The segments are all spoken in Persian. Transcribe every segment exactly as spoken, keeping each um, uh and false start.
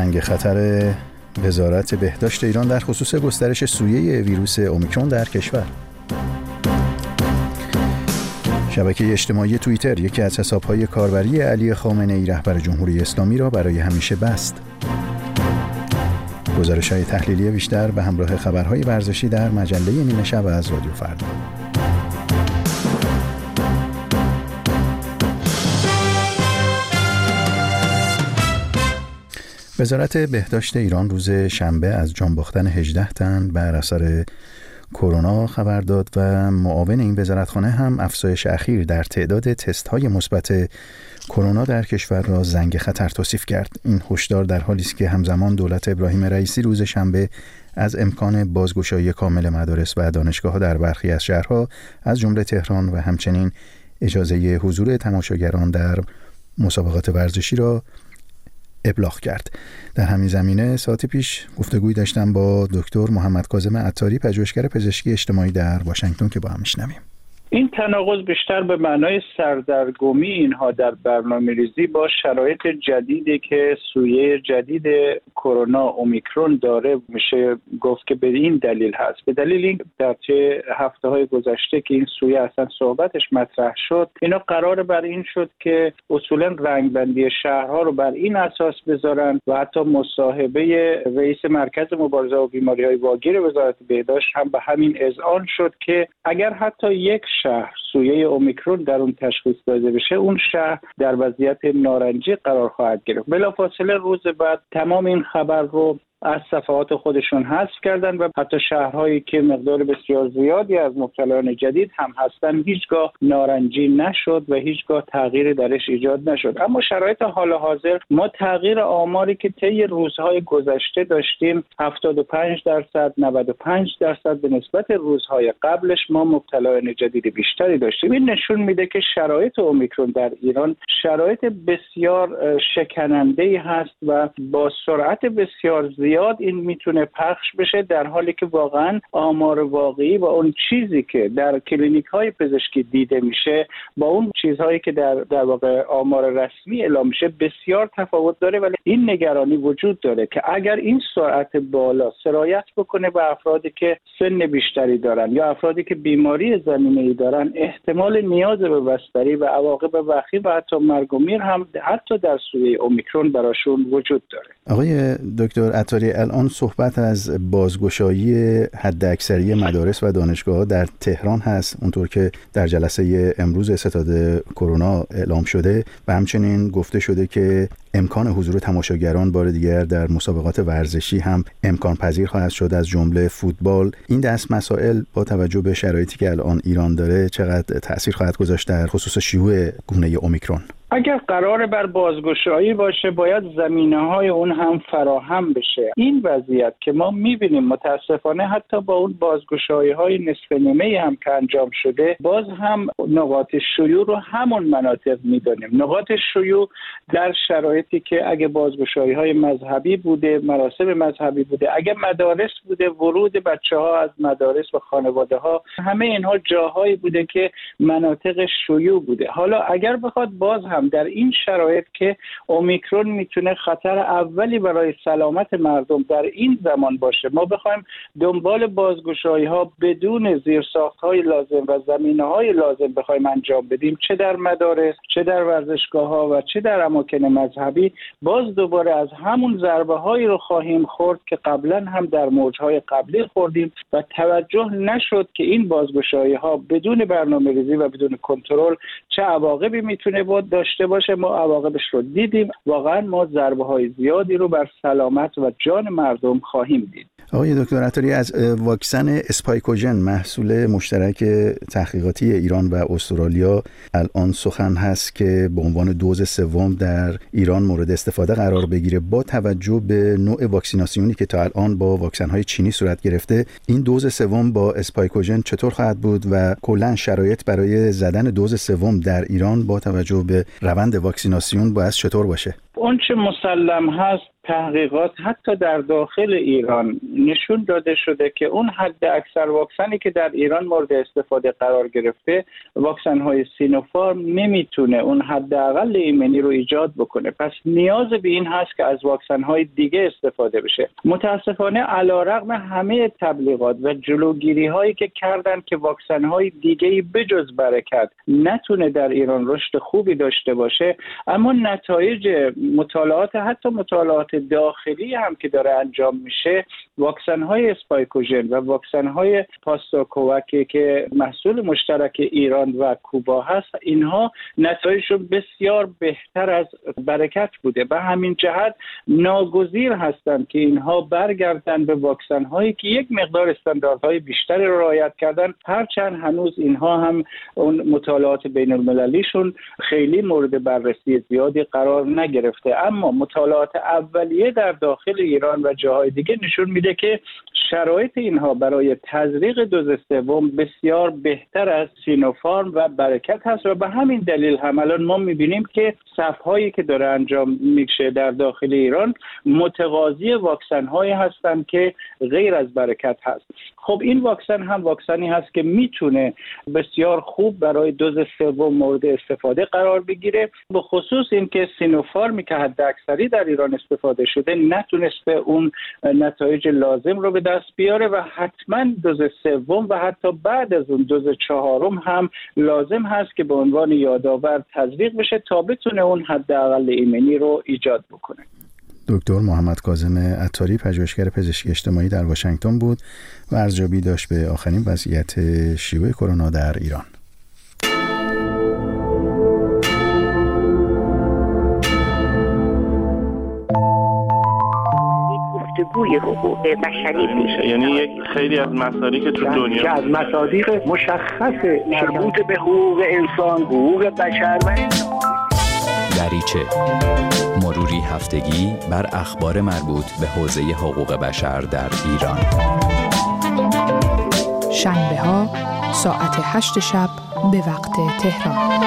زنگ خطر وزارت بهداشت ایران در خصوص گسترش سویه ویروس اومیکرون در کشور. شبکه اجتماعی توییتر یکی از حساب‌های کاربری علی خامنه‌ای رهبر جمهوری اسلامی را برای همیشه بست. گزارش‌های تحلیلی بیشتر به همراه خبرهای ورزشی در مجله نیمه شب از رادیو فردا. وزارت بهداشت ایران روز شنبه از جان باختن هجده تن بر اثر کرونا خبر داد و معاون این وزارتخانه هم افزایش اخیر در تعداد تست‌های مثبت کرونا در کشور را زنگ خطر توصیف کرد. این هشدار در حالی است که همزمان دولت ابراهیم رئیسی روز شنبه از امکان بازگشایی کامل مدارس و دانشگاه‌ها در برخی از شهرها از جمله تهران و همچنین اجازه حضور تماشاگران در مسابقات ورزشی را ابلاغ کرد. در همین زمینه ساعت پیش گفتگویی داشتم با دکتر محمد کاظم عطاری، پژوهشگر پزشکی اجتماعی در واشنگتن که با هم میشنویم. این تناقض بیشتر به معنای سردرگمی اینها در برنامه‌ریزی با شرایط جدیدی که سویه جدید کرونا اومیکرون داره میشه گفت که به این دلیل هست. به دلیل این در طی هفته‌های گذشته که این سویه اصلا صحبتش مطرح شد، اینا قرار بر این شد که اصولا رنگبندی شهرها رو بر این اساس بذارن و حتی مصاحبه رئیس مرکز مبارزه با بیماری‌های واگیر وزارت بهداشت هم به همین اذعان شد که اگر حتی یک شهر سویه اومیکرون در اون تشخیص داده بشه، اون شهر در وضعیت نارنجی قرار خواهد گرفت. بلافاصله روز بعد تمام این خبر رو از صفحات خودشون حذف کردن و حتی شهرهایی که مقدار بسیار زیادی از مبتلایان جدید هم هستن هیچگاه نارنجی نشد و هیچگاه تغییری درش ایجاد نشد. اما شرایط حال حاضر ما تغییر آماری که طی روزهای گذشته داشتیم هفتاد و پنج درصد نود و پنج درصد به نسبت روزهای قبلش ما مبتلایان جدید بیشتری داشتیم. این نشون میده که شرایط اومیکرون در ایران شرایط بسیار شکننده‌ای هست و با سرعت بسیار زیاد این میتونه پخش بشه، در حالی که واقعا آمار واقعی و اون چیزی که در کلینیک های پزشکی دیده میشه با اون چیزهایی که در در واقع آمار رسمی اعلام میشه بسیار تفاوت داره. ولی این نگرانی وجود داره که اگر این سرعت بالا سرایت بکنه به افرادی که سن بیشتری دارن یا افرادی که بیماری زمینه‌ای دارن، احتمال نیاز به بستری و عواقب وخیم و حتی مرگ و میر هم حتی در سویه اومیکرون براشون وجود داره. آقای دکتر عطاری، الان صحبت از بازگشایی حداکثری مدارس و دانشگاه‌ها در تهران هست، اونطور که در جلسه امروز ستاد کرونا اعلام شده و همچنین گفته شده که امکان حضور تماشاگران بار دیگر در مسابقات ورزشی هم امکان پذیر خواهد شد از جمله فوتبال. این دست مسائل با توجه به شرایطی که الان ایران داره چقدر تأثیر خواهد گذاشت در خصوص شیوع گونه اومیکرون؟ اگر قرار بر بازگشایی باشه باید زمینه‌های اون هم فراهم بشه. این وضعیت که ما می‌بینیم متاسفانه حتی با اون بازگشایی‌های نصف نیمه هم که انجام شده، باز هم نقاط شیوع رو همون مناطق می‌دونیم. نقاط شیوع در شرایطی که اگه بازگشایی‌های مذهبی بوده، مراسم مذهبی بوده، اگه مدارس بوده، ورود بچه‌ها از مدارس و خانواده‌ها، همه اینها جاهایی بوده که مناطق شیوع بوده. حالا اگر بخواد باز هم در این شرایط که اومیکرون میتونه خطر اولی برای سلامت مردم در این زمان باشه، ما بخوایم دنبال بازگشایی ها بدون زیرساخت های لازم و زمینه های لازم بخوایم انجام بدیم، چه در مدارس، چه در ورزشگاه ها و چه در اماکن مذهبی، باز دوباره از همون ضربه هایی رو خواهیم خورد که قبلا هم در موج های قبلی خوردیم و توجه نشد که این بازگشایی ها بدون برنامه‌ریزی و بدون کنترل چه عواقبی میتونه بود داشته باشه. ما عواقبش رو دیدیم. واقعا ما ضربه های زیادی رو بر سلامت و جان مردم خواهیم دید. آقای دکتر عطاری، از واکسن اسپایکوژن محصول مشترک تحقیقاتی ایران و استرالیا الان سخن هست که به عنوان دوز سوم در ایران مورد استفاده قرار بگیره. با توجه به نوع واکسیناسیونی که تا الان با واکسن‌های چینی صورت گرفته، این دوز سوم با اسپایکوژن چطور خواهد بود و کلاً شرایط برای زدن دوز سوم در ایران با توجه به روند واکسیناسیون باید چطور باشه؟ اون چه مسلم هست تحقیقات حتی در داخل ایران نشون داده شده که اون حد اکثر واکسنی که در ایران مورد استفاده قرار گرفته، واکسن های سینوفارم، نمیتونه اون حداقل ایمنی رو ایجاد بکنه. پس نیاز به این هست که از واکسن های دیگه استفاده بشه. متاسفانه علیرغم همه تبلیغات و جلوگیری هایی که کردن که واکسن های دیگه بجز برکت نتونه در ایران رشد خوبی داشته باشه، اما نتایج مطالعات حتی مطالعات داخلی هم که داره انجام میشه، واکسن های اسپایکوژن و واکسن های پاستاکووک که محصول مشترک ایران و کوبا هست، اینها نتایجشون بسیار بهتر از برکت بوده. به همین جهت ناگزیر هستند که اینها برگردن به واکسن هایی که یک مقدار استانداردهای بیشتری رو رعایت کردن، هرچند هنوز اینها هم اون مطالعات بین المللیشون خیلی مورد بررسی زیادی قرار نگرفته. اما مطالعات اولیه در داخل ایران و جاهای دیگه نشون میده که شرایط اینها برای تزریق دوز سوم بسیار بهتر از سینوفارم و برکت هست و به همین دلیل هم الان ما میبینیم که صف‌هایی که داره انجام میشه در داخل ایران متقاضی واکسن هایی هستند که غیر از برکت هست. خب این واکسن هم واکسنی هست که میتونه بسیار خوب برای دوز سوم مورد استفاده قرار بگیره، به خصوص اینکه سینوفارمی که حد اکثری در ایران استفاده شده نتونسته اون نتایج لازم رو به دست بیاره و حتما دوز سوم و حتی بعد از اون دوز چهارم هم لازم هست که به عنوان یادآور تزریق بشه تا بتونه اون حداقل ایمنی رو ایجاد بکنه. دکتر محمد کاظم عطاری، پژوهشگر پزشکی اجتماعی در واشنگتن بود و ارزیابی داشت به آخرین وضعیت شیوع کرونا در ایران. گفتگوی حقوق بشری میشه، یعنی یک خیلی از مسائلی که تو دنیا که از مصادیق مشخص مربوط به حقوق انسان، حقوق بشر و دریچه، مروری هفتگی بر اخبار مربوط به حوزه حقوق بشر در ایران. شنبه ها ساعت هشت شب به وقت تهران.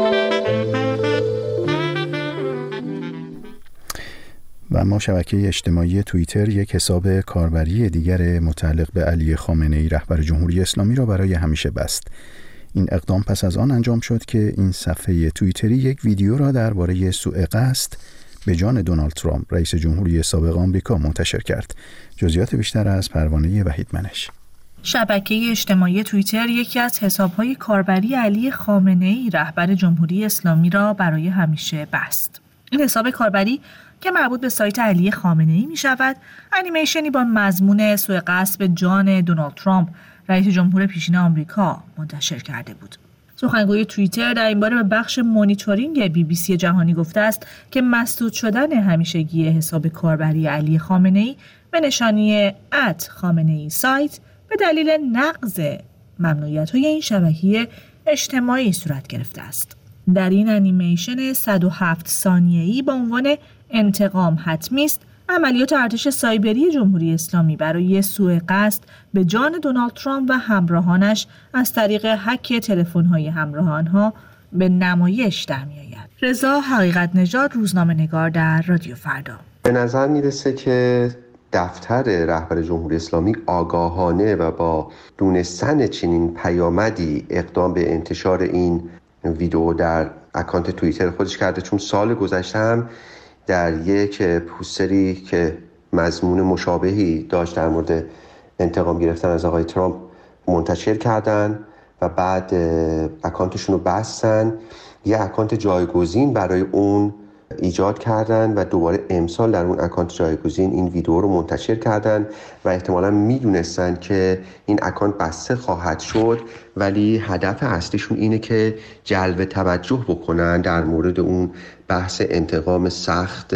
و اما شبکه اجتماعی توییتر یک حساب کاربری دیگر متعلق به علی خامنه‌ای رهبر جمهوری اسلامی را برای همیشه بست. این اقدام پس از آن انجام شد که این صفحه توییتری یک ویدیو را درباره سوء قصد به جان دونالد ترامپ رئیس جمهوری سابق آمریکا منتشر کرد. جزئیات بیشتر از پروانه وحید منش. شبکه اجتماعی توییتر یکی از حساب‌های کاربری علی خامنه‌ای رهبر جمهوری اسلامی را برای همیشه بست. این حساب کاربری که مربوط به سایت علی خامنه‌ای می شود، انیمیشنی با مضمون سوء قصد به جان دونالد ترامپ رئیس جمهور پیشین آمریکا منتشر کرده بود. سخنگوی توییتر در این باره به بخش مانیتورینگ بی بی سی جهانی گفته است که مسدود شدن همیشگی حساب کاربری علی خامنه‌ای به نشانی ات خامنه‌ای سایت به دلیل نقض ممنوعیت‌های این شبکه اجتماعی صورت گرفته است. در این انیمیشن صد و هفت ثانیه‌ای با عنوان انتقام حتمی است، عملیات ارتش سایبری جمهوری اسلامی برای سوء قصد به جان دونالد ترامپ و همراهانش از طریق هک تلفن‌های همراهانها به نمایش در می‌آید. رضا حقیقت نژاد، روزنامه‌نگار در رادیو فردا. به نظر میرسه که دفتر رهبر جمهوری اسلامی آگاهانه و با دونستن چنین پیامدی اقدام به انتشار این ویدیو در اکانت توییتر خودش کرده، چون سال گذشته هم در یک پوستری که مضمون مشابهی داشت در مورد انتقام گرفتن از آقای ترامپ منتشر کردن و بعد اکانتشون رو بستن، یه اکانت جایگزین برای اون ایجاد کردن و دوباره امسال در اون اکانت جایگزین این ویدیو رو منتشر کردن و احتمالاً میدونستن که این اکانت بسته خواهد شد، ولی هدف اصلیشون اینه که جلب توجه بکنن در مورد اون بحث انتقام سخت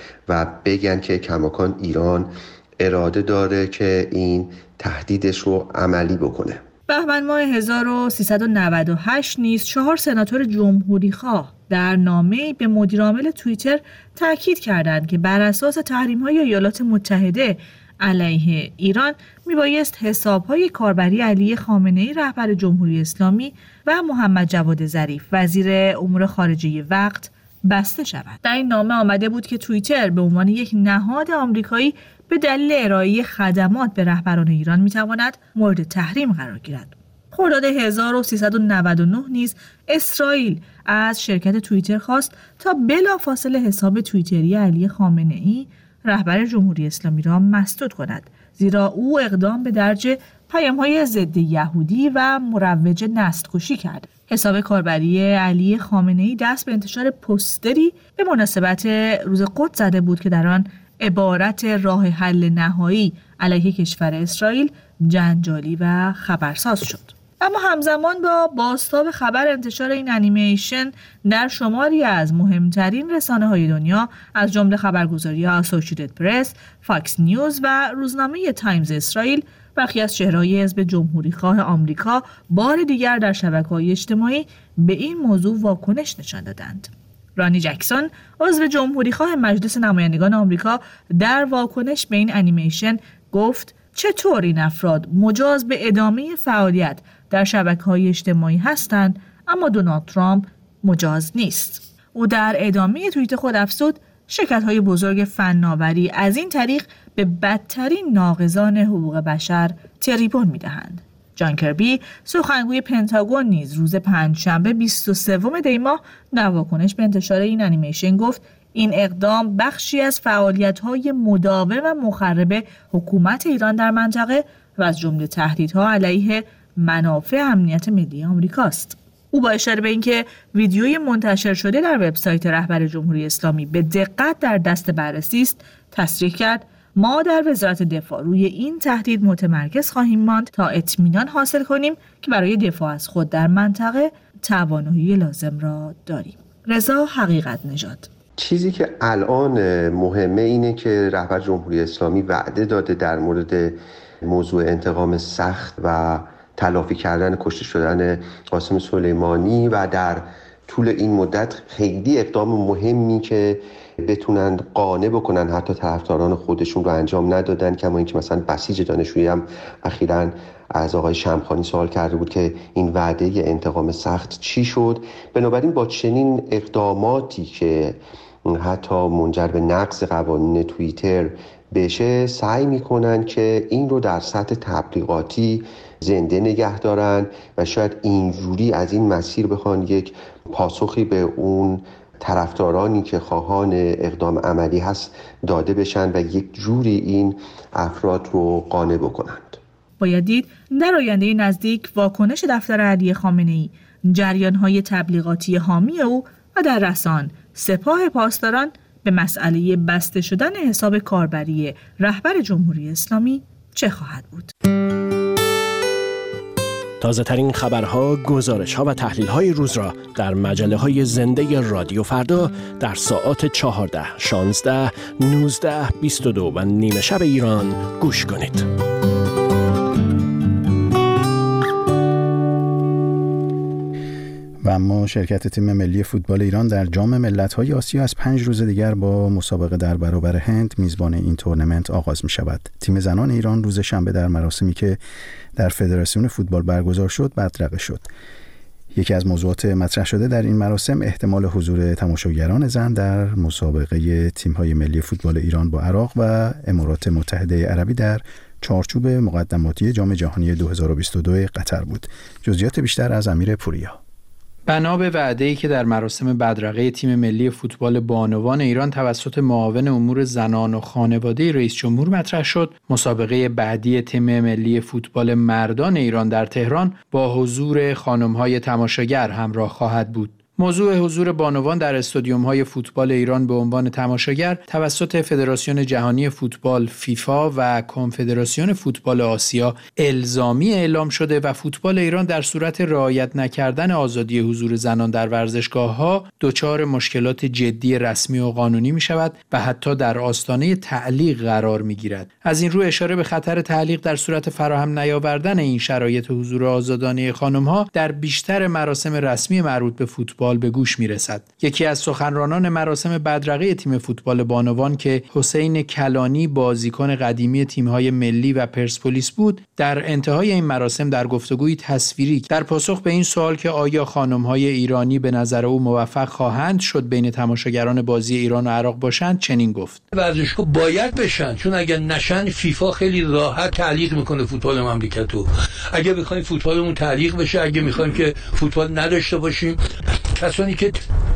و بگن که کماکان ایران اراده داره که این تهدیدش رو عملی بکنه. بهمن ماه هزار و سیصد و نود و هشت نیز چهار سناتور جمهوری‌خواه در نامه‌ای به مدیرعامل توییتر تاکید کردند که بر اساس تحریم‌های ایالات متحده علیه ایران میبایست حساب‌های کاربری علی خامنه‌ای رهبر جمهوری اسلامی و محمد جواد ظریف وزیر امور خارجه وقت بسته شود. در این نامه آمده بود که توییتر به عنوان یک نهاد آمریکایی به دلیل ارائه خدمات به رهبران ایران میتواند مورد تحریم قرار گیرد. خرداد هزار و سیصد و نود و نه نیز اسرائیل از شرکت توییتر خواست تا بلافاصله حساب توییتری علی خامنه‌ای رهبر جمهوری اسلامی را مسدود کند، زیرا او اقدام به درج پیام‌های ضد یهودی و مروج نسل‌کشی کرد. حساب کاربری علی خامنه‌ای دست به انتشار پوستری به مناسبت روز قدس زده بود که در آن عبارت راه حل نهایی علیه کشور اسرائیل جنجالی و خبرساز شد. اما همزمان با بازتاب خبر انتشار این انیمیشن در شماری از مهمترین رسانه‌های دنیا از جمله خبرگزاری اسوسییتد پرس، فاکس نیوز و روزنامه تایمز اسرائیل، برخی از چهره‌های حزب جمهوری‌خواه آمریکا بار دیگر در شبکه‌های اجتماعی به این موضوع واکنش نشان دادند. رانی جکسون، عضو جمهوری‌خواه مجلس نمایندگان آمریکا، در واکنش به این انیمیشن گفت چطور این افراد مجاز به ادامه فعالیت در شبکه‌های اجتماعی هستند اما دونالد ترامپ مجاز نیست. او در ادامه توییت خود افزود شرکت‌های بزرگ فناوری از این طریق به بدترین ناقضان حقوق بشر تریبون می‌دهند. جان کربی، سخنگوی پنتاگون، نیز روز پنجشنبه بیست و سوم دی ماه در واکنش به انتشار این انیمیشن گفت این اقدام بخشی از فعالیت‌های مداوم و مخرب حکومت ایران در منطقه و از جمله تهدیدها علیه منافع امنیت ملی آمریکاست. او با اشاره به اینکه ویدیوی منتشر شده در وبسایت رهبر جمهوری اسلامی به دقت در دست بررسی است، تصریح کرد ما در وزارت دفاع روی این تهدید متمرکز خواهیم ماند تا اطمینان حاصل کنیم که برای دفاع از خود در منطقه توانایی لازم را داریم. رضا حقیقت نژاد. چیزی که الان مهمه اینه که رهبر جمهوری اسلامی وعده داده در مورد موضوع انتقام سخت و تلافی کردن کشته شدن قاسم سلیمانی و در طول این مدت خیلی اقدام مهمی که بتونن قانع بکنن حتی طرفداران خودشون رو انجام ندادن. کما اینکه مثلا بسیج دانشجویی هم اخیراً از آقای شمخانی سوال کرده بود که این وعده انتقام سخت چی شد. بنابراین با چنین اقداماتی که حتی منجر به نقض قوانین توییتر بشه سعی میکنن که این رو در سطح تبلیغاتی زنده نگه دارن و شاید اینجوری از این مسیر بخوان یک پاسخی به اون طرفدارانی که خواهان اقدام عملی هست داده بشن و یک جوری این افراد رو قانع بکنند. باید دید در آینده نزدیک واکنش دفتر علی خامنه‌ای، جریان‌های تبلیغاتی حامی او و در رسانه سپاه پاسداران به مسئله بسته شدن حساب کاربری رهبر جمهوری اسلامی چه خواهد بود. تازه ترین خبرها، گزارش‌ها و تحلیل‌های روز را در مجله‌های زنده رادیو فردا در ساعات چهارده، شانزده، نوزده، بیست و دو و نیمه شب ایران گوش کنید. و اما شرکت تیم ملی فوتبال ایران در جام ملت‌های آسیا از پنج روز دیگر با مسابقه در برابر هند میزبان این تورنمنت آغاز می شود. تیم زنان ایران روز شنبه در مراسمی که در فدراسیون فوتبال برگزار شد بدرقه شد. یکی از موضوعات مطرح شده در این مراسم احتمال حضور تماشاگران زن در مسابقه تیم‌های ملی فوتبال ایران با عراق و امارات متحده عربی در چارچوب مقدماتی جام جهانی دو هزار و بیست و دو قطر بود. جزئیات بیشتر از امیر پوریا. بنا به وعده‌ای که در مراسم بدرقه تیم ملی فوتبال بانوان ایران توسط معاون امور زنان و خانواده رئیس جمهور مطرح شد، مسابقه بعدی تیم ملی فوتبال مردان ایران در تهران با حضور خانم‌های تماشاگر همراه خواهد بود. موضوع حضور بانوان در استادیوم‌های فوتبال ایران به عنوان تماشاگر توسط فدراسیون جهانی فوتبال فیفا و کنفدراسیون فوتبال آسیا الزامی اعلام شده و فوتبال ایران در صورت رعایت نکردن آزادی حضور زنان در ورزشگاه‌ها دچار مشکلات جدی رسمی و قانونی می‌شود و حتی در آستانه تعلیق قرار می‌گیرد. از این رو اشاره به خطر تعلیق در صورت فراهم نیاوردن این شرایط حضور آزادانه خانم‌ها در بیشتر مراسم رسمی مربوط به فوتبال فوتبال به گوش میرسد. یکی از سخنرانان مراسم بدرقه تیم فوتبال بانوان که حسین کلانی بازیکن قدیمی تیم‌های ملی و پرسپولیس بود، در انتهای این مراسم در گفتگوی تصویری در پاسخ به این سوال که آیا خانم‌های ایرانی به نظر او موفق خواهند شد بین تماشاگران بازی ایران و عراق باشند چنین گفت: ورزشگاه باید بشن، چون اگر نشن فیفا خیلی راحت تعلیق میکنه فوتبال مملکتو. اگه بخوایم فوتبالمون تعلیق بشه، اگه میخوایم که فوتبال نداشته باشیم، کسانی که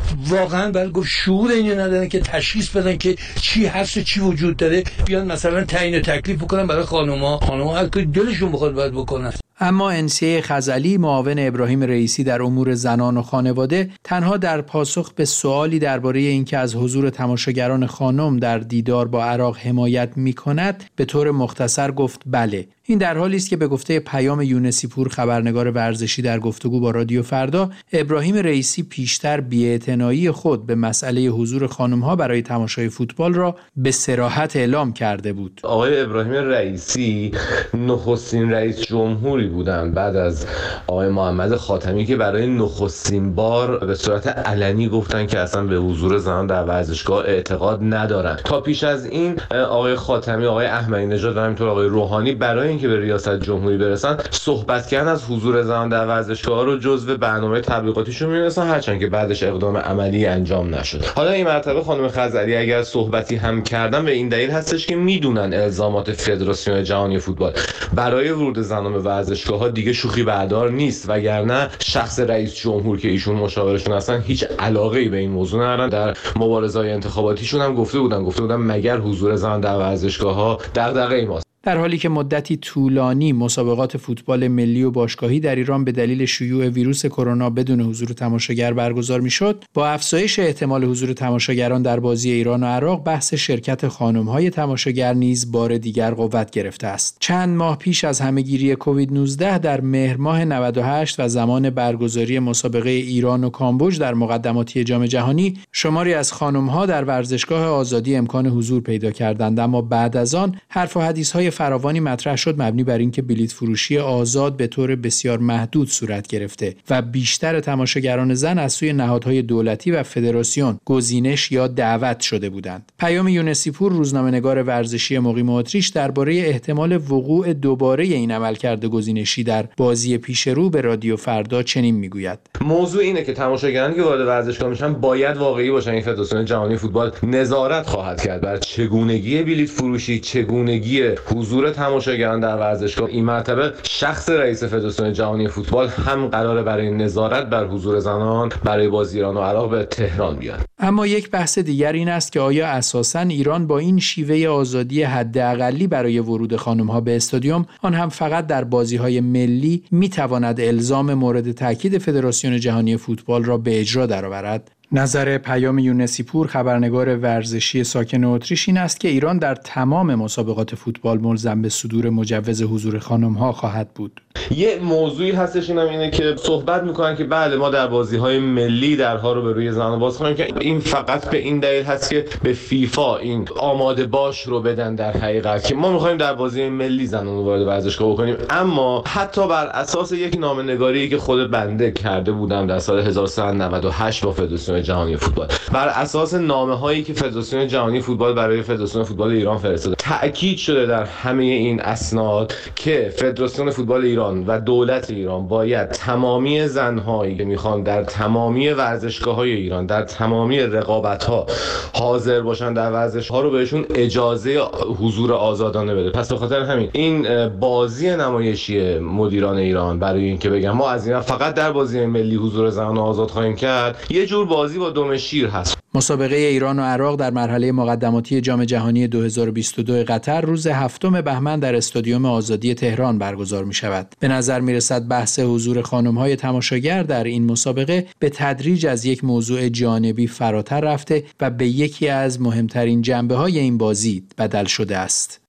واقعا باید گفت شعور اینو ندارن که تشخیص بدن که چی هست و چی وجود داره، بیان مثلا تعیین تکلیف بکنن برای خانوما. خانوما هر کاری دلشون بخواد باید بکنن. اما انسیه خزعلی، معاون ابراهیم رئیسی در امور زنان و خانواده، تنها در پاسخ به سوالی درباره اینکه از حضور تماشاگران خانم در دیدار با عراق حمایت می‌کند به طور مختصر گفت بله. این در حالی است که به گفته پیام یونسی پور، خبرنگار ورزشی، در گفتگو با رادیو فردا، ابراهیم رئیسی پیشتر بی‌اعتنایی خود به مسئله حضور خانم‌ها برای تماشای فوتبال را به صراحت اعلام کرده بود. آقای ابراهیم رئیسی نخستین رئیس جمهوری بودند بعد از آقای محمد خاتمی که برای نخستین بار به صورت علنی گفتن که اصلا به حضور زنان در ورزشگاه اعتقاد ندارن. تا پیش از این آقای خاتمی، آقای احمدی نژاد و همینطور آقای روحانی برای که به ریاست جمهوری برسن صحبت کردن از حضور زنان در ورزشگاه رو جزو برنامه تبلیغاتیشون می‌دونستن، هرچند که بعدش اقدام عملی انجام نشد. حالا این مرتبه خانم خزعلی اگر صحبتی هم کردن به این دلیل هستش که میدونن الزامات فدراسیون جهانی فوتبال برای ورود زنان به ورزشگاه‌ها دیگه شوخی بردار نیست، وگرنه شخص رئیس جمهور که ایشون مشاورشون هستن هیچ علاقه‌ای به این موضوع ندارن. در مبارزه‌های انتخاباتیشون هم گفته بودن گفته بودن مگر حضور زنان در ورزشگاه‌ها دغدغه ماست. در حالی که مدتی طولانی مسابقات فوتبال ملی و باشگاهی در ایران به دلیل شیوع ویروس کرونا بدون حضور تماشاگر برگزار میشد، با افزایش احتمال حضور تماشاگران در بازی ایران و عراق، بحث شرکت خانم‌های تماشاگر نیز بار دیگر قوت گرفته است. چند ماه پیش از همهگیری کووید نوزده در مهر ماه نود و هشت و زمان برگزاری مسابقه ایران و کامبوج در مقدماتی جام جهانی، شماری از خانم‌ها در ورزشگاه آزادی امکان حضور پیدا کردند، اما بعد از آن حرف و حدیث‌های فراوانی مطرح شد مبنی بر اینکه بلیط فروشی آزاد به طور بسیار محدود صورت گرفته و بیشتر تماشاگران زن از سوی نهادهای دولتی و فدراسیون گزینش یا دعوت شده بودند. پیام یونسی پور، روزنامه‌نگار ورزشی مقیم اتریش، درباره احتمال وقوع دوباره این عملکرد گزینشی در بازی پیشرو به رادیو فردا چنین میگوید: موضوع اینه که تماشاگرانی که وارد ورزشگاه میشن باید واقعی باشن. این فدراسیون جهانی فوتبال نظارت خواهد کرد بر چگونگی بلیط فروشی، چگونگی حضور تماشاگران در ورزشگاه. این مرتبه شخص رئیس فدراسیون جهانی فوتبال هم قراره برای نظارت بر حضور زنان برای بازی ایران و عراق به تهران بیاد. اما یک بحث دیگر این است که آیا اساساً ایران با این شیوه آزادی حداقلی برای ورود خانم‌ها به استادیوم، آن هم فقط در بازی‌های ملی، می‌تواند الزام مورد تاکید فدراسیون جهانی فوتبال را به اجرا درآورد؟ نظر پیام یونسی پور، خبرنگار ورزشی ساکن اتریش، این است که ایران در تمام مسابقات فوتبال ملزم به صدور مجوز حضور خانم‌ها خواهد بود. یه موضوعی هستش، اینم اینه که صحبت میکنن که بله ما در بازی‌های ملی درها رو به روی زنان باز کنیم، که این فقط به این دلیل هست که به فیفا این آماده باش رو بدن در حقیقت که ما می‌خوایم در بازی ملی زنان رو وارد ورزشگاه بکنیم. اما حتی بر اساس یک نامه‌نگاری که خود بنده کرده بودم در سال هزار و سیصد و نود و هشت با فدراسیون جهانی فوتبال، بر اساس نامه‌هایی که فدراسیون جهانی فوتبال برای فدراسیون فوتبال ایران فرستاده، تأکید شده در همه این اسناد که فدراسیون فوتبال ایران و دولت ایران باید تمامی زن‌هایی که میخوان در تمامی ورزشگاه‌های ایران در تمامی رقابت‌ها حاضر باشن در ورزش‌ها رو بهشون اجازه حضور آزادانه بده. پس به خاطر همین این بازی نمایشی مدیران ایران برای اینکه بگن ما از اینا فقط در بازی ملی حضور زنان آزاد خواهیم کرد، یه جور بازی با دم شیر هست. مسابقه ایران و عراق در مرحله مقدماتی جام جهانی دو هزار و بیست و دو قطر روز هفتم بهمن در استادیوم آزادی تهران برگزار می شود. به نظر می رسد بحث حضور خانم‌های تماشاگر در این مسابقه به تدریج از یک موضوع جانبی فراتر رفته و به یکی از مهمترین جنبه‌های این بازی بدل شده است.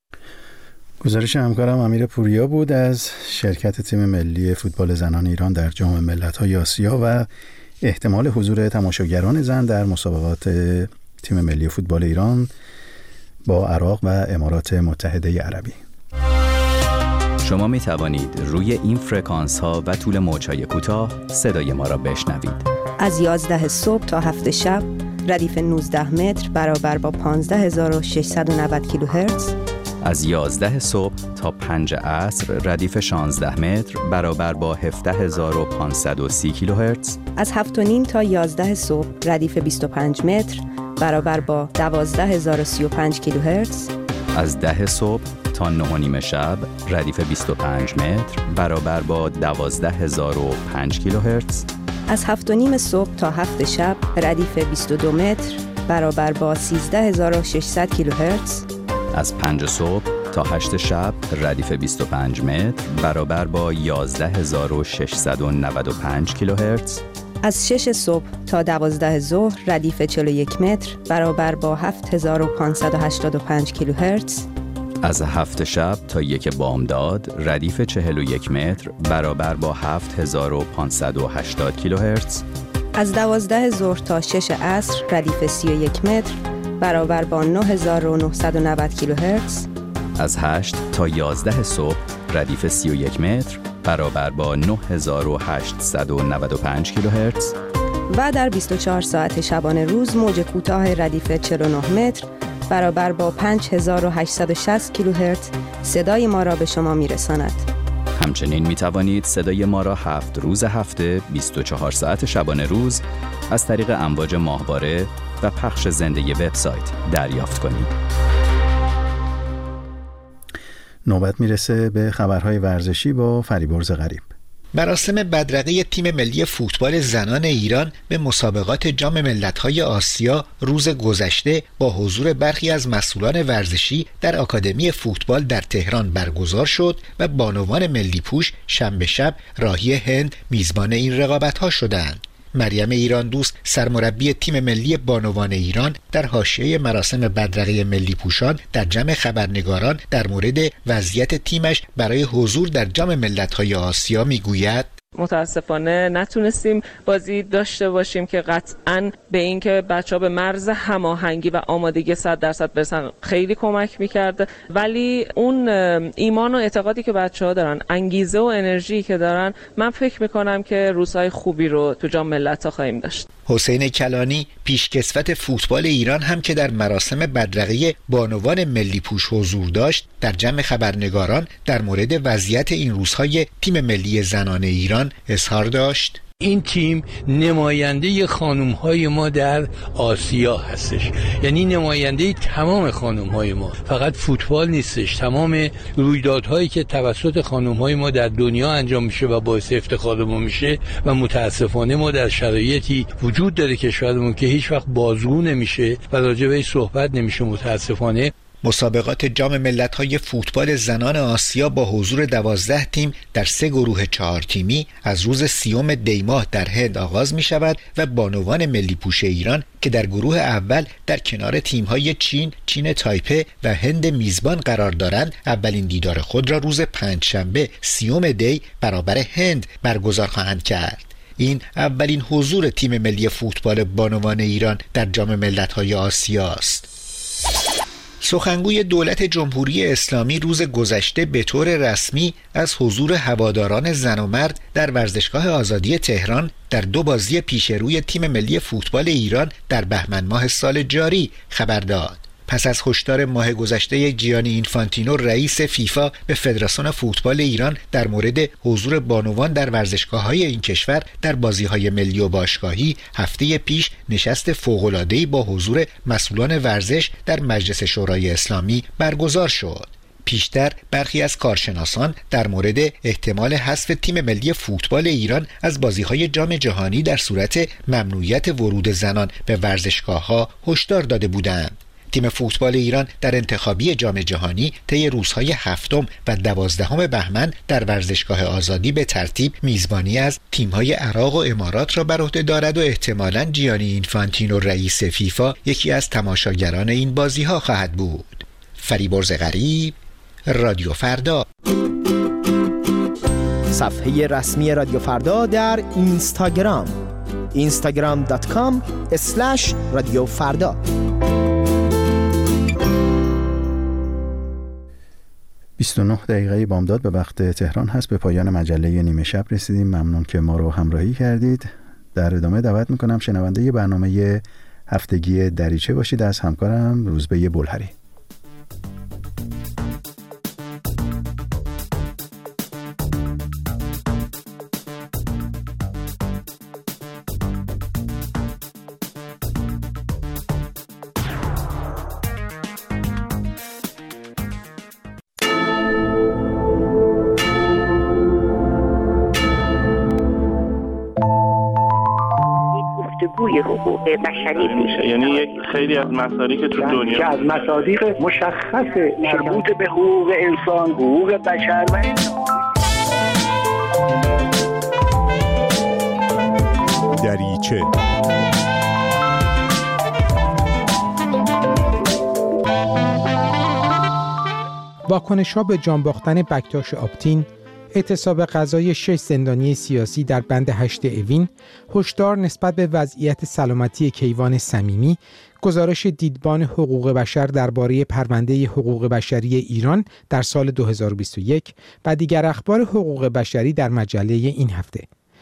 گزارش همکارم امیر پوریا بود از شرکت تیم ملی فوتبال زنان ایران در جام ملت‌های آسیا و احتمال حضور تماشاگران زن در مسابقات تیم ملی فوتبال ایران با عراق و امارات متحده عربی. شما می توانید روی این فرکانس ها و طول موج‌های کوتاه صدای ما را بشنوید. از یازده صبح تا هفت شب ردیف نوزده متر برابر با پانزده هزار و ششصد و نود کیلوهرتز. از یازده صبح تا پنج عصر ردیف شانزده متر برابر با هفده هزار و پانصد و سی کیلوهرتز. از هفت و نیم تا یازده صبح ردیف بیست و پنج متر برابر با دوازده هزار و سی و پنج کیلوهرتز. از ده صبح تا نه و نیم شب ردیف بیست و پنج متر برابر با دوازده هزار و پنج کیلوهرتز. از هفت و نیم صبح تا هفت شب ردیف بیست و دو متر برابر با سیزده هزار و ششصد کیلوهرتز. از پنج صبح تا هشت شب ردیف بیست و پنج متر برابر با یازده هزار و ششصد و نود و پنج کیلوهرتز. از شش صبح تا دوازده ظهر ردیف چهل و یک متر برابر با هفت هزار و پانصد و هشتاد و پنج کیلوهرتز. از هفت شب تا یک بامداد ردیف چهل و یک متر برابر با هفت هزار و پانصد و هشتاد کیلوهرتز. از دوازده ظهر تا شش عصر ردیف سی و یک متر برابر با نه هزار و نهصد و نود کیلوهرتز. از هشت تا یازده صبح ردیف سی و یک متر برابر با نه هزار و هشتصد و نود و پنج کیلوهرتز. و در بیست و چهار ساعت شبانه روز موج کوتاه ردیف چهل و نه متر برابر با پنج هزار و هشتصد و شصت کیلوهرتز صدای ما را به شما میرساند. همچنین می توانید صدای ما را هفت روز هفته بیست و چهار ساعت شبانه روز از طریق امواج ماهواره و پخش زنده وبسایت دریافت کنید. نوبت میرسه به خبرهای ورزشی با فریبرز غریب. مراسم بدرقه تیم ملی فوتبال زنان ایران به مسابقات جام ملت‌های آسیا روز گذشته با حضور برخی از مسئولان ورزشی در آکادمی فوتبال در تهران برگزار شد و بانوان ملی پوش شنبه شب راهی هند میزبان این رقابت‌ها شدند. مریم ایران دوست سرمربی تیم ملی بانوان ایران در حاشیه مراسم بدرقه ملی پوشان در جمع خبرنگاران در مورد وضعیت تیمش برای حضور در جام ملت‌های آسیا میگوید: متاسفانه نتونستیم بازی داشته باشیم که قطعاً به اینکه بچه‌ها به مرز هماهنگی و آمادگی صد درصد برسن خیلی کمک می‌کرد، ولی اون ایمان و اعتقادی که بچه‌ها دارن، انگیزه و انرژی که دارن، من فکر می‌کنم که روزهای خوبی رو تو جام ملت‌ها خواهیم داشت. حسین کلانی پیشکسوت فوتبال ایران هم که در مراسم بدرقه بانوان ملی پوش حضور داشت در جمع خبرنگاران در مورد وضعیت این روزهای تیم ملی زنان ایران اظهار داشت: این تیم نماینده خانم‌های ما در آسیا هستش، یعنی نماینده تمام خانم‌های ما، فقط فوتبال نیستش، تمام رویدادهایی که توسط خانم‌های ما در دنیا انجام میشه و باعث افتخار ما میشه و متاسفانه ما در شرایطی وجود داره کشورمون که هیچ وقت بازگو نمیشه و راجع بهش صحبت نمیشه متاسفانه. مسابقات جام ملت‌های فوتبال زنان آسیا با حضور دوازده تیم در سه گروه چهار تیمی از روز سیوم دی ماه در هند آغاز می شود و بانوان ملی پوش ایران که در گروه اول در کنار تیم‌های چین، چین تایپه و هند میزبان قرار دارند، اولین دیدار خود را روز پنجشنبه سیوم دی برابر هند برگزار خواهند کرد. این اولین حضور تیم ملی فوتبال بانوان ایران در جام ملت‌های آسیا است. سخنگوی دولت جمهوری اسلامی روز گذشته به طور رسمی از حضور هواداران زن و مرد در ورزشگاه آزادی تهران در دو بازی پیش روی تیم ملی فوتبال ایران در بهمن ماه سال جاری خبر داد. پس از هشدار ماه گذشته جیانی اینفانتینو رئیس فیفا به فدراسیون فوتبال ایران در مورد حضور بانوان در ورزشگاه‌های این کشور در بازی‌های ملی و باشگاهی، هفته پیش نشست فوق‌العاده‌ای با حضور مسئولان ورزش در مجلس شورای اسلامی برگزار شد. پیشتر برخی از کارشناسان در مورد احتمال حذف تیم ملی فوتبال ایران از بازی‌های جام جهانی در صورت ممنوعیت ورود زنان به ورزشگاه‌ها هشدار داده بودند. تیم فوتبال ایران در انتخابی جام جهانی طی روزهای هفتم و دوازدهم بهمن در ورزشگاه آزادی به ترتیب میزبانی از تیم‌های عراق و امارات را بر عهده دارد و احتمالاً جیانی اینفانتینو رئیس فیفا یکی از تماشاگران این بازی‌ها خواهد بود. فریبرز غریب، رادیو فردا. صفحه رسمی رادیو فردا در اینستاگرام اینستاگرام دات کام اسلش رادیو فردا. بیست و نه دقیقه بامداد به وقت تهران هست. به پایان مجله نیمه شب رسیدیم. ممنون که ما رو همراهی کردید. در ادامه دعوت میکنم شنونده برنامه هفتگی دریچه باشید از همکارم روزبه بلهری. گفتگوی حقوق بشری میشه، یعنی یک خیلی از مسائلی که تو دنیا که از مصادیق مشخص مربوط به حقوق انسان، حقوق بشر و دریچه. واکنش‌ها به جان باختن بکتاش آپتین، اعتصاب قضای شش زندانی سیاسی در بند هشت اوین، هشدار نسبت به وضعیت سلامتی کیوان صمیمی، گزارش دیدبان حقوق بشر درباره پرونده حقوق بشری ایران در سال دو هزار و بیست و یک و دیگر اخبار حقوق بشری در مجله این هفته.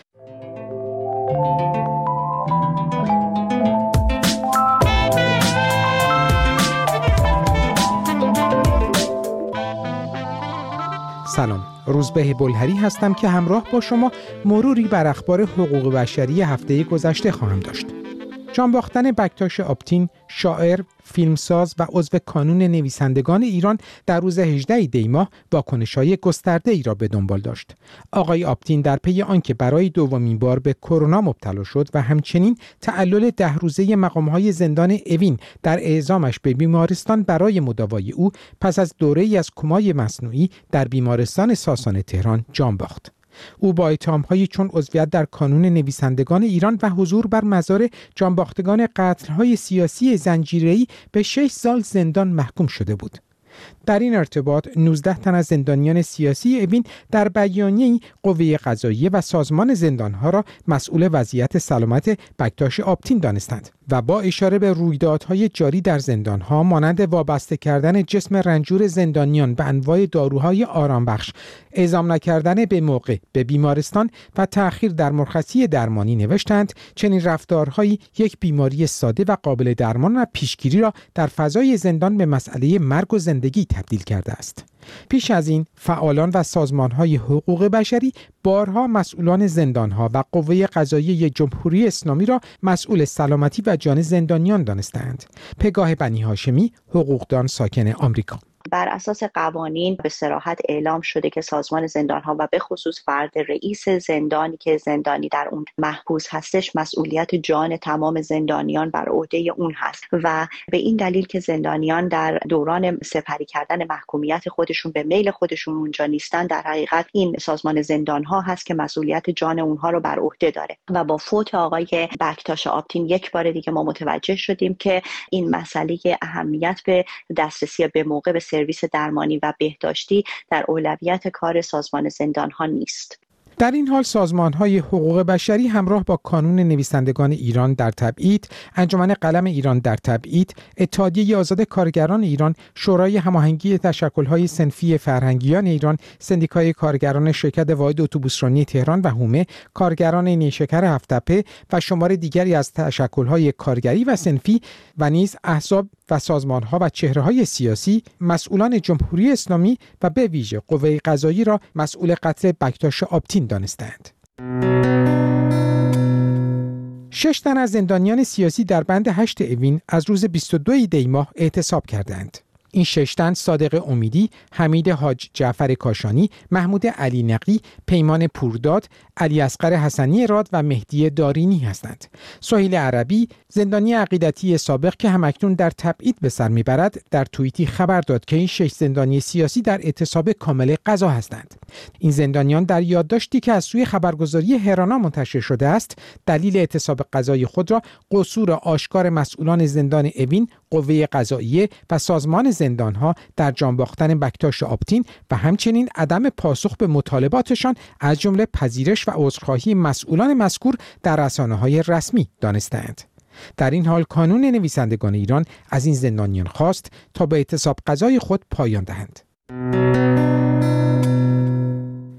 سلام، روزبه بلهری هستم که همراه با شما مروری بر اخبار حقوق بشری هفته گذشته خواهم داشت. جان باختن بکتاش آپتین، شاعر، فیلمساز و عضو کانون نویسندگان ایران در روز هجدهم دی ماه واکنش‌های گسترده ای را به دنبال داشت. آقای آپتین در پی آنکه برای دومین بار به کرونا مبتلا شد و همچنین تعلل ده روزه مقام‌های زندان اوین در اعزامش به بیمارستان برای مداوای او پس از دوره‌ای از کمای مصنوعی در بیمارستان ساسان تهران جان باخت. او با اتهام‌هایی چون عضویت در کانون نویسندگان ایران و حضور بر مزار جانباختگان قتل‌های سیاسی زنجیره‌ای به شش سال زندان محکوم شده بود. در این ارتباط نوزده تن از زندانیان سیاسی اوین در بیانیه‌ای قوه قضاییه و سازمان زندان‌ها را مسئول وضعیت سلامت بکتاش آپتین دانستند و با اشاره به رویدادهای جاری در زندان‌ها مانند وابسته کردن جسم رنجور زندانیان به انواع داروهای آرامبخش، اعزام نکردن به موقع به بیمارستان و تأخیر در مرخصی درمانی نوشتند چنین رفتارهایی یک بیماری ساده و قابل درمان و پیشگیری را در فضای زندان به مسئله مرگ و زندگی تبدیل کرده است. پیش از این فعالان و سازمان‌های حقوق بشری بارها مسئولان زندان‌ها و قوه قضاییه جمهوری اسلامی را مسئول سلامتی و جان زندانیان دانستند. پگاه بنی هاشمی، حقوقدان ساکن آمریکا. بر اساس قوانین به صراحت اعلام شده که سازمان زندان‌ها و به خصوص فرد رئیس زندانی که زندانی در اون محبوس هستش مسئولیت جان تمام زندانیان بر عهده اون هست و به این دلیل که زندانیان در دوران سپری کردن محکومیت خودشون به میل خودشون اونجا نیستن، در حقیقت این سازمان زندان‌ها هست که مسئولیت جان اونها رو بر عهده داره و با فوت آقای بکتاش آپتین یک بار دیگه ما متوجه شدیم که این مسئله اهمیت به دسترسی به موقع به سرویس درمانی و بهداشتی در اولویت کار سازمان زندان‌ها نیست. در این حال سازمان‌های حقوق بشری همراه با کانون نویسندگان ایران در تبعید، انجمن قلم ایران در تبعید، اتحادیه آزاد کارگران ایران، شورای هماهنگی تشکل‌های صنفی فرهنگیان ایران، سندیکای کارگران شرکت واحد اتوبوسرانی تهران و هومه، کارگران نیشکر هفت‌تپه و شمار دیگری از تشکل‌های کارگری و صنفی و نیز احزاب و سازمان‌ها و چهره‌های سیاسی، مسئولان جمهوری اسلامی و به ویژه قوه قضاییه را مسئول قتل بکتاش آپتین دانستند. شش تن از زندانیان سیاسی در بند هشت اوین از روز بیست و دوم دی ماه اعتصاب کردند. این شش تن صادق امیدی، حمید حاج جعفر کاشانی، محمود علی نقی، پیمان پورداد، علی اصغر حسنی راد و مهدی دارینی هستند. سهیل عربی، زندانی عقیدتی سابق که همکنون در تبعید به سر میبرد، در توییتی خبر داد که این شش زندانی سیاسی در اعتصاب کامل قضا هستند. این زندانیان در یادداشتی که از سوی خبرگزاری هرانا منتشر شده است، دلیل اعتصاب قضایی خود را قصور آشکار مسئولان زندان اوین، قوه قضاییه و سازمان زندان‌ها در جان باختن بکتاش آپتین و همچنین عدم پاسخ به مطالباتشان از جمله پذیرش و عذرخواهی مسئولان مذکور در رسانه‌های رسمی دانستند. در این حال کانون نویسندگان ایران از این زندانیان خواست تا به اعتصاب قضای خود پایان دهند.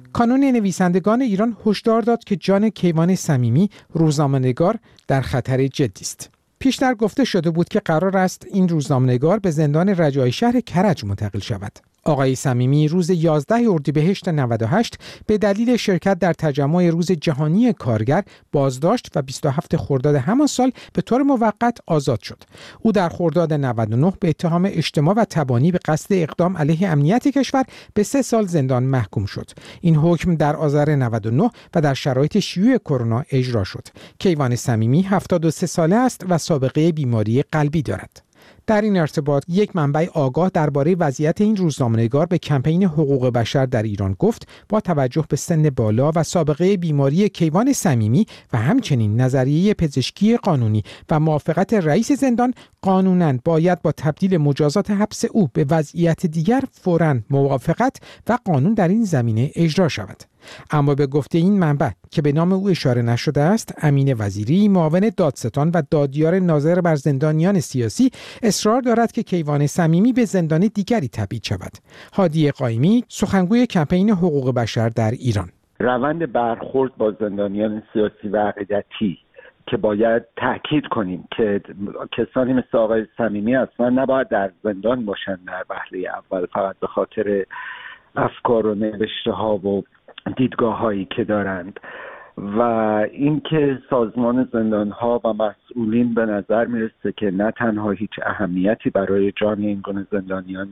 کانون نویسندگان ایران هشدار داد که جان کیوان صمیمی روزنامه‌نگار در خطر جدی است. پیشتر گفته شده بود که قرار است این روزنامه‌نگار به زندان رجایی شهر کرج منتقل شود. آقای صمیمی روز یازده اردیبهشت نود و هشت به دلیل شرکت در تجمع روز جهانی کارگر بازداشت و بیست و هفتم خرداد همان سال به طور موقت آزاد شد. او در خرداد نود و نه به اتهام اجتماع و تبانی به قصد اقدام علیه امنیت کشور به سه سال زندان محکوم شد. این حکم در آذر نود و نه و در شرایط شیوع کرونا اجرا شد. کیوان صمیمی هفتاد و سه ساله است و سابقه بیماری قلبی دارد. در این ارتباط یک منبع آگاه درباره وضعیت این روزنامه‌نگار به کمپین حقوق بشر در ایران گفت با توجه به سن بالا و سابقه بیماری کیوان صمیمی و همچنین نظریه پزشکی قانونی و موافقت رئیس زندان، قانوناً باید با تبدیل مجازات حبس او به وضعیت دیگر فوراً موافقت و قانون در این زمینه اجرا شود. اما به گفته این منبع که به نام او اشاره نشده است، امین وزیری معاون دادستان و دادیار ناظر بر زندانیان سیاسی اصرار دارد که کیوان صمیمی به زندان دیگری تبعید شود. هادی قائمی سخنگوی کمپین حقوق بشر در ایران: روند برخورد با زندانیان سیاسی و عقیدتی که باید تأکید کنیم که کسانی مثل آقای صمیمی اصلا نباید در زندان باشند در وهله اول، فقط به خاطر افکار و نوشته ها و دیدگاه هایی که دارند و اینکه سازمان زندان ها و مسئولین به نظر میرسه که نه تنها هیچ اهمیتی برای جان این گونه زندانیان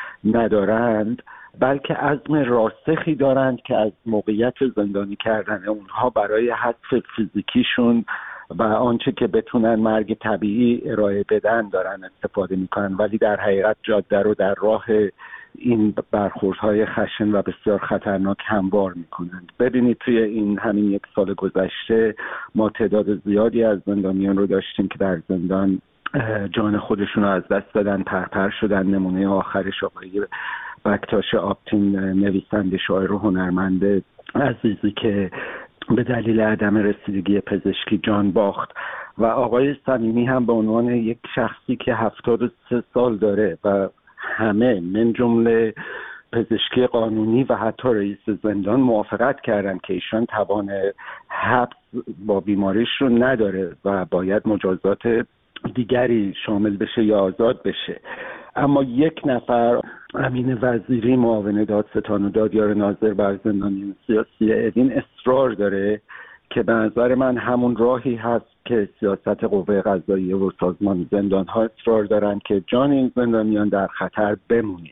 ندارند، بلکه عزم راسخی دارند که از موقعیت زندانی کردن اونها برای حذف فیزیکیشون و آنچه که بتونن مرگ طبیعی ارائه بدن دارن استفاده میکنن، ولی در حقیقت جاده رو در راه این برخوردهای خشن و بسیار خطرناک هموار میکنند. ببینید توی این همین یک سال گذشته ما تعداد زیادی از زندانیان رو داشتیم که در زندان جان خودشون رو از دست دادن، پرپر شدن. نمونه آخرش آقای بکتاش آپتین، نویسنده، شاعر و هنرمند عزیزی که به دلیل عدم رسیدگی پزشکی جان باخت، و آقای صمیمی هم به عنوان یک شخصی که هفتاد و سه سال داره و همه من جمله پزشکی قانونی و حتی رئیس زندان موافقت کردن که ایشان توان حبس با بیماریش رو نداره و باید مجازات دیگری شامل بشه یا آزاد بشه. اما یک نفر، امین وزیری معاون دادستان و دادیار ناظر بر زندانیان سیاسی اوین، اصرار داره که به نظر من همون راهی هست که سیاست قوه قضاییه و سازمان زندان ها اصرار دارن که جان این زندانیان در خطر بمونه.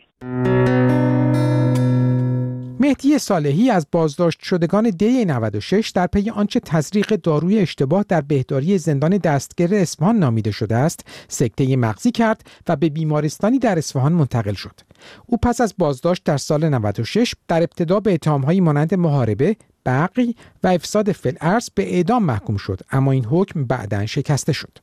مهدی صالحی از بازداشت شدگان دی نود و شش در پی آنچه تزریق داروی اشتباه در بهداری زندان دستگیر اصفهان نامیده شده است، سکته مغزی کرد و به بیمارستانی در اصفهان منتقل شد. او پس از بازداشت در سال نود و شش در ابتدا به اتهام‌هایی مانند محاربه، بغی و افساد فی‌الارض به اعدام محکوم شد، اما این حکم بعداً شکسته شد.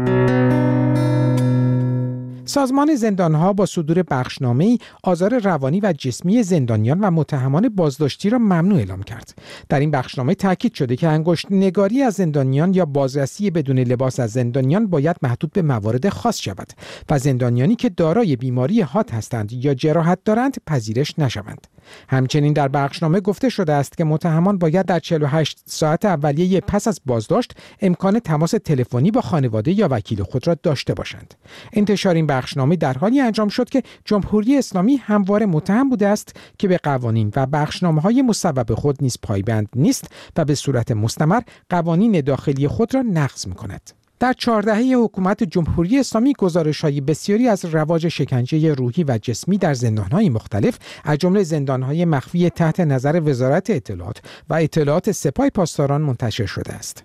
سازمان زندانها با صدور بخشنامه‌ای آزار روانی و جسمی زندانیان و متهمان بازداشتی را ممنوع اعلام کرد. در این بخشنامه تاکید شده که انگشت نگاری از زندانیان یا بازرسی بدون لباس از زندانیان باید محدود به موارد خاص شود و زندانیانی که دارای بیماری حاد هستند یا جراحت دارند پذیرش نشوند. همچنین در بخشنامه گفته شده است که متهمان باید در چهل و هشت ساعت اولیه پس از بازداشت امکان تماس تلفنی با خانواده یا وکیل خود را داشته باشند. انتشار این بخشنامه در حالی انجام شد که جمهوری اسلامی همواره متهم بوده است که به قوانین و بخشنامه‌های مصوب خود نیز پایبند نیست و به صورت مستمر قوانین داخلی خود را نقض می‌کند. در چهار دهه حکومت جمهوری اسلامی گزارش‌های بسیاری از رواج شکنجه روحی و جسمی در زندان‌های مختلف از جمله زندان‌های مخفی تحت نظر وزارت اطلاعات و اطلاعات سپاه پاسداران منتشر شده است.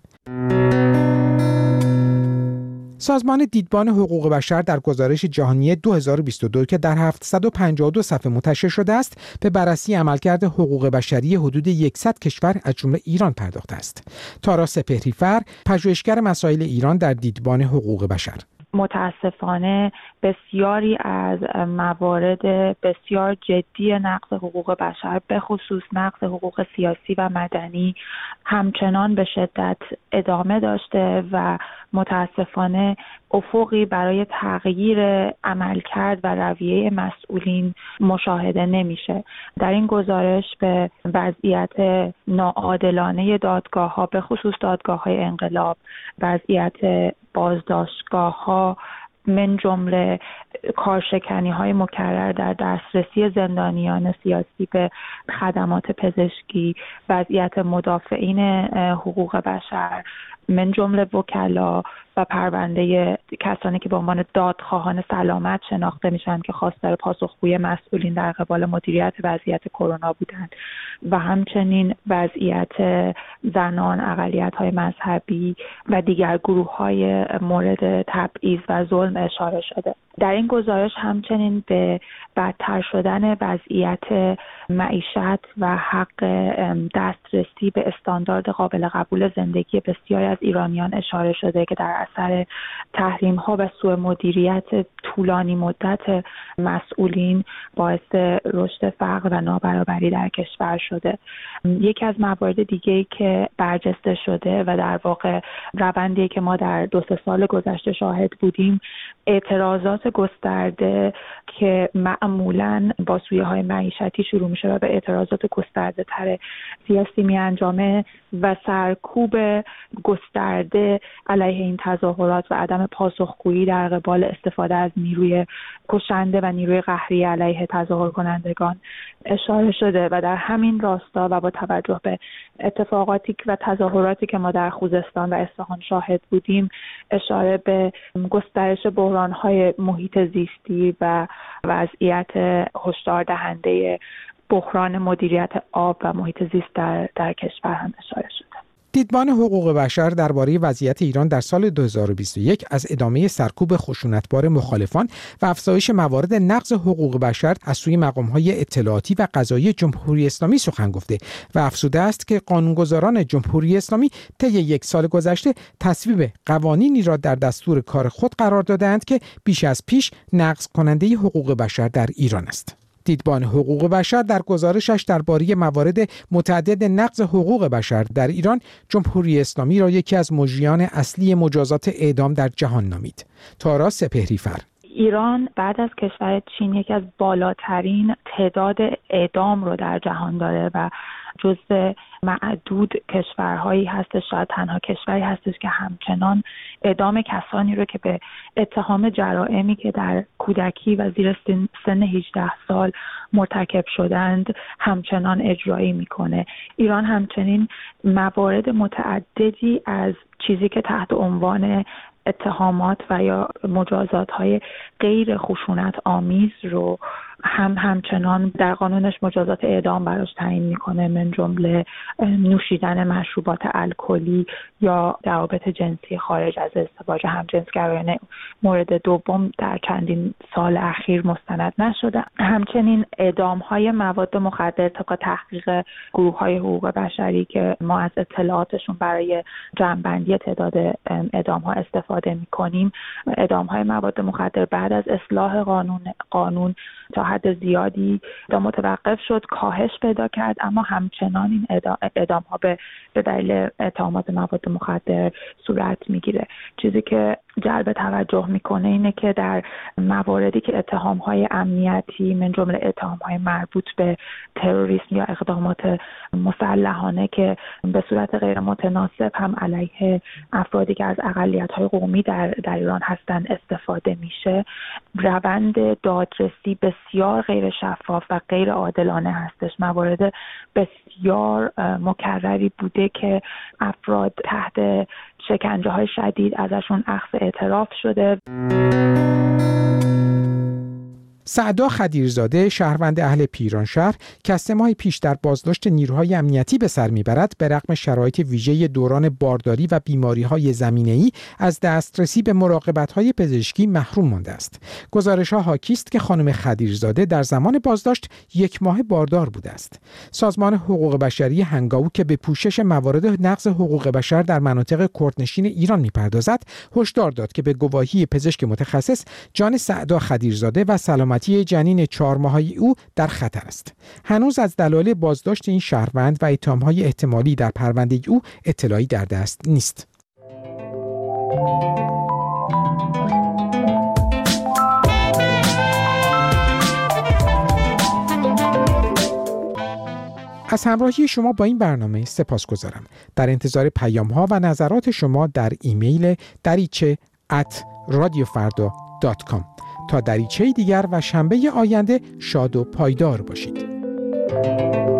سازمان دیدبان حقوق بشر در گزارش جهانی دو هزار و بیست و دو که در هفتصد و پنجاه و دو صفحه منتشر شده است، به بررسی عملکرد حقوق بشری حدود صد کشور از جمله ایران پرداخته است. تارا سپهری‌فر، پژوهشگر مسائل ایران در دیدبان حقوق بشر: متاسفانه بسیاری از موارد بسیار جدی نقض حقوق بشر، به خصوص نقض حقوق سیاسی و مدنی، همچنان به شدت ادامه داشته و متاسفانه افقی برای تغییر عملکرد و رویه مسئولین مشاهده نمیشه. در این گزارش به وضعیت ناعادلانه دادگاه‌ها، به خصوص دادگاه‌های انقلاب، وضعیت بازداشتگاه‌ها من جمله کارشکنی‌های مکرر در دسترسی زندانیان سیاسی به خدمات پزشکی، وضعیت مدافعین حقوق بشر من جمله وکلا و پرونده کسانی که به عنوان دادخواهان سلامت شناخته میشن که خواستار پاسخگویی مسئولین در قبال مدیریت وضعیت کرونا بودند و همچنین وضعیت زنان، اقلیت‌های مذهبی و دیگر گروه‌های مورد تبعیض و ظلم اشاره شده. در این گزارش همچنین به بدتر شدن وضعیت معیشت و حق دسترسی به استاندارد قابل قبول زندگی بسیاری از ایرانیان اشاره شده که در اثر تحریم‌ها و سوء مدیریت طولانی مدت مسئولین باعث رشد فقر و نابرابری در کشور شده. یکی از موارد دیگه‌ای که برجسته شده و در واقع روندی که ما در دو سه سال گذشته شاهد بودیم، اعتراضات گسترده که معمولاً با سویه‌های معیشتی شروع میشه و به اعتراضات گسترده تر سیاسی می انجامه و سرکوب گسترده علیه این تظاهرات و عدم پاسخگویی در قبال استفاده از نیروی کشنده و نیروی قهری علیه تظاهر کنندگان اشاره شده و در همین راستا و با توجه به اتفاقاتی و تظاهراتی که ما در خوزستان و اصفهان شاهد بودیم، اشاره به گسترش بحران‌های محیط زیستی و وضعیت هشدار دهنده بحران مدیریت آب و محیط زیست در, در کشور هم اشاره شده. دیدبان حقوق بشر درباره وضعیت ایران در سال دو هزار و بیست و یک از ادامه سرکوب خشونتبار مخالفان و افزایش موارد نقض حقوق بشر از سوی مقام‌های اطلاعاتی و قضایی جمهوری اسلامی سخن گفته و افزوده است که قانونگذاران جمهوری اسلامی طی یک سال گذشته تصویب قوانینی را در دستور کار خود قرار دادند که بیش از پیش نقض کننده حقوق بشر در ایران است. دیدبان حقوق بشر در گزارشش درباره موارد متعدد نقض حقوق بشر در ایران، جمهوری اسلامی را یکی از مجریان اصلی مجازات اعدام در جهان نامید. تارا سپهری‌فر: ایران بعد از کشور چین یکی از بالاترین تعداد اعدام رو در جهان داره و جزو معدود کشورهایی هستش، شاید تنها کشوری هستش که همچنان اعدام کسانی رو که به اتهام جرائمی که در کودکی و زیر سن هجده سال مرتکب شدند همچنان اجرایی میکنه. ایران همچنین موارد متعددی از چیزی که تحت عنوان اتهامات و یا مجازات‌های غیر خشونت آمیز رو هم همچنان در قانونش مجازات اعدام براش تعیین میکنه، من جمله نوشیدن مشروبات الکلی یا روابط جنسی خارج از ازدواج همجنسگرایانه مورد دوم در چندین سال اخیر مستند نشده. همچنین اعدام‌های مواد مخدر طبق تحقیق گروه‌های حقوق بشری که ما از اطلاعاتشون برای جمع‌بندی تعداد اعدام‌ها استفاده می‌کنیم، اعدام‌های مواد مخدر بعد از اصلاح قانون قانون تا حد زیادی متوقف شد، کاهش پیدا کرد، اما همچنان این اعدام ها به به دلیل اتهامات مواد مخدر صورت میگیره. چیزی که جلب توجه میکنه اینه که در مواردی که اتهام های امنیتی من جمله اتهام های مربوط به تروریسم یا اقدامات مسلحانه که به صورت غیر متناسب هم علیه افرادی که از اقلیت های قومی در در ایران هستن استفاده میشه، روند دادرسی بسیار غیر شفاف و غیر عادلانه هستش. موارد بسیار مکرری بوده که افراد تحت شکنجه های شدید ازشون اخذ اعتراف شده. سعدا خدیرزاده، شهروند اهل پیرانشهر که از سه ماه پیش در بازداشت نیروهای امنیتی به سر میبرد، به رغم شرایط ویژه دوران بارداری و بیماری‌های زمینه‌ای از دسترسی به مراقبت‌های پزشکی محروم مانده است. گزارش‌ها حاکی است که خانم خدیرزاده در زمان بازداشت یک ماه باردار بوده است. سازمان حقوق بشری هنگاو که به پوشش موارد نقض حقوق بشر در مناطق کردنشین ایران می‌پردازد، هشدار داد که به گواهی پزشک متخصص جان سعدا خدیرزاده و سلامتی جنین چهار ماهه او در خطر است. هنوز از دلایل بازداشت این شهروند و اتهام‌های احتمالی در پرونده او اطلاعی در دست نیست. از همراهی شما با این برنامه سپاسگزارم. در انتظار پیام‌ها و نظرات شما در ایمیل دریچه ات رادیو فردا دات کام. تا دریچه دیگر و شنبه آینده شاد و پایدار باشید.